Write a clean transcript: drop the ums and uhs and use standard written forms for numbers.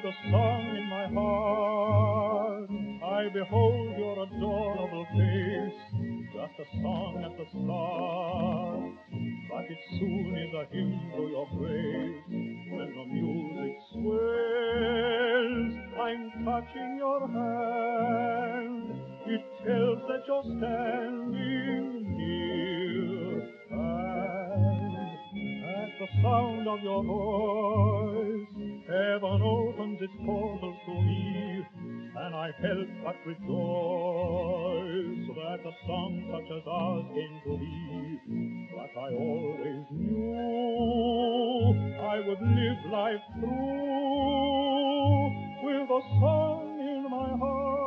with a song in my heart. I behold your adorable face, just a song at the start. But it soon is a hymn to your grace. When the music swells, I'm touching your hand. It tells that you're standing near. And at the sound of your voice, heaven opens its portals to me, and I help but rejoice that a song such as ours came to be. But I always knew I would live life through with a song in my heart.